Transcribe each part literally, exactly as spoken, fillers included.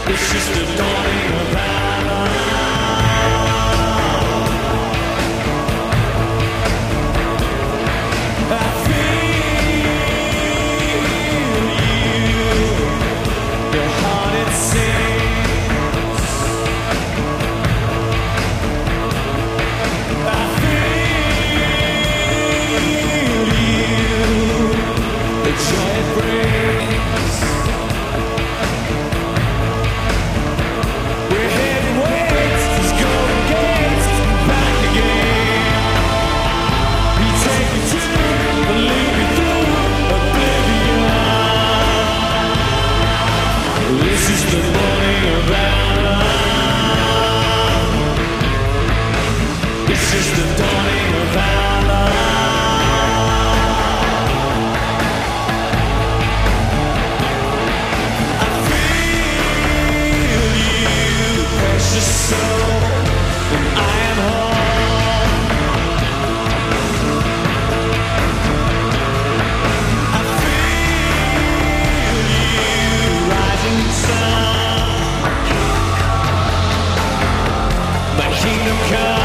It's just the dawning of valor. I feel you, your heart it sings. I feel you, the joy it brings. It's just the dawning of valor. I feel you, precious soul, and I am home. I feel you, rising sun. My kingdom come.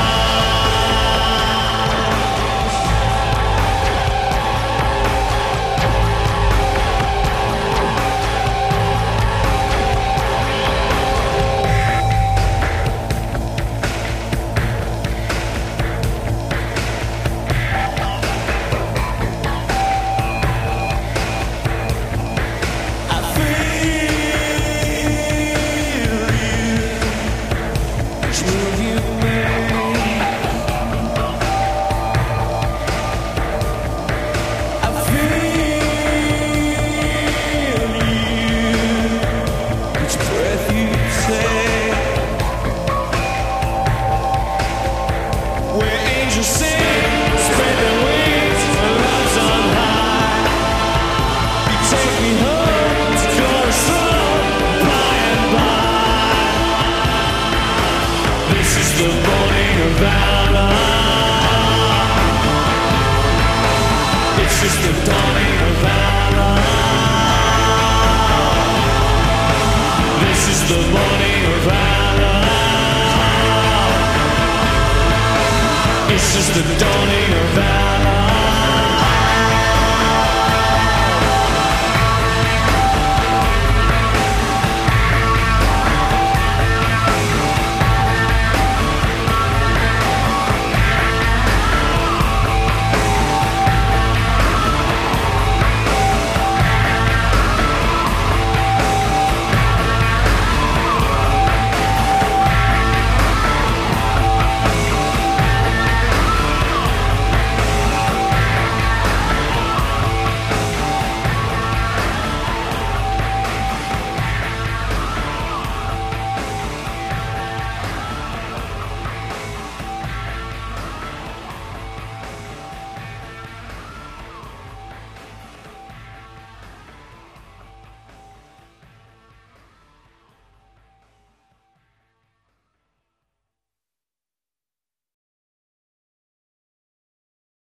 It's just the dawning of valor. This is the morning of valor. It's just the